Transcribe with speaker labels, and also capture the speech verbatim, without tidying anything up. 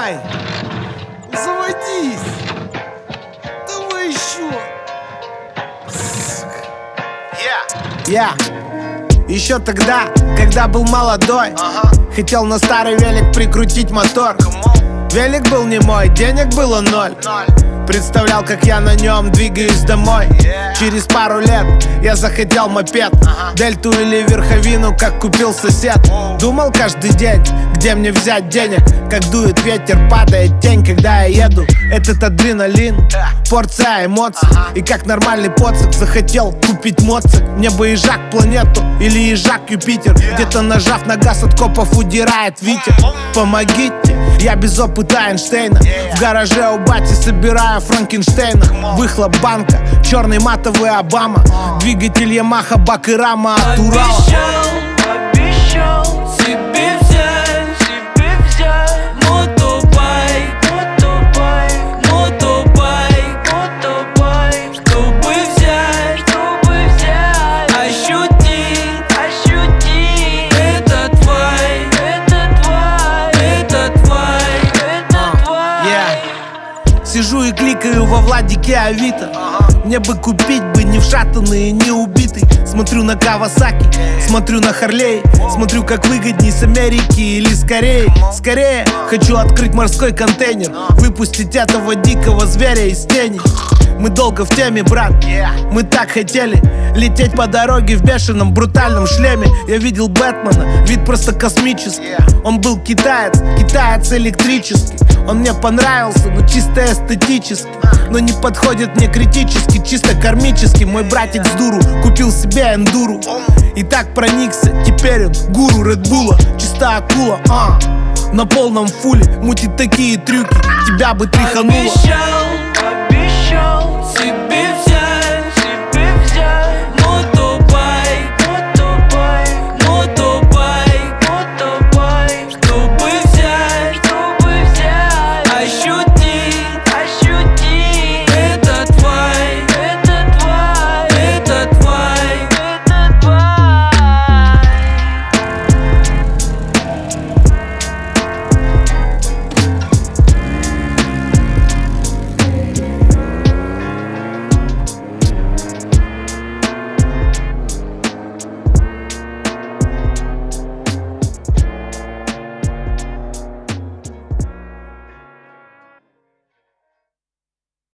Speaker 1: Давай, заводись. Давай еще. Я еще тогда, когда был молодой, uh-huh. хотел на старый велик прикрутить мотор. Велик был не мой, денег было ноль. Представлял, как я на нем двигаюсь домой. yeah. Через пару лет я захотел мопед, uh-huh. Дельту или верховину, как купил сосед. oh. Думал каждый день, где мне взять денег. Как дует ветер, падает тень, когда я еду. Этот адреналин, порция эмоций. uh-huh. И как нормальный поцик захотел купить моцик. Мне бы ежак планету или ежак Юпитер. yeah. Где-то нажав на газ, от копов удирает ветер. Помогите, я без опыта Эйнштейна. yeah. В гараже у бати собираю Франкенштейна. Выхлоп банка, черный матовый Обама. Двигатель Ямаха, бак и рама от Урала.
Speaker 2: Обещал, обещал себе взять, себе взять мотобайк, мотобайк, мотобайк, мотобайк, чтобы взять, чтобы взять, ощутить, ощутить этот вайб, этот вайб, этот вайб, этот вайб.
Speaker 1: yeah. Сижу и кликаю во Владике Авито. Мне бы купить бы не вшатанный, не убитый. Смотрю на Кавасаки, смотрю на Харлей. Смотрю, как выгодней с Америки или с Кореи. Скорее хочу открыть морской контейнер, выпустить этого дикого зверя из тени. Мы долго в теме, брат, мы так хотели лететь по дороге в бешеном брутальном шлеме. Я видел Бэтмена, вид просто космический. Он был китаец, китаец электрический. Он мне понравился, но чисто эстетически. Но не подходит мне критически, чисто кармически. Мой братик с дуру купил себе эндуру и так проникся, теперь он гуру Редбула. Чисто акула, а, на полном фуле мутит такие трюки, тебя бы тряхануло.
Speaker 2: Обещал,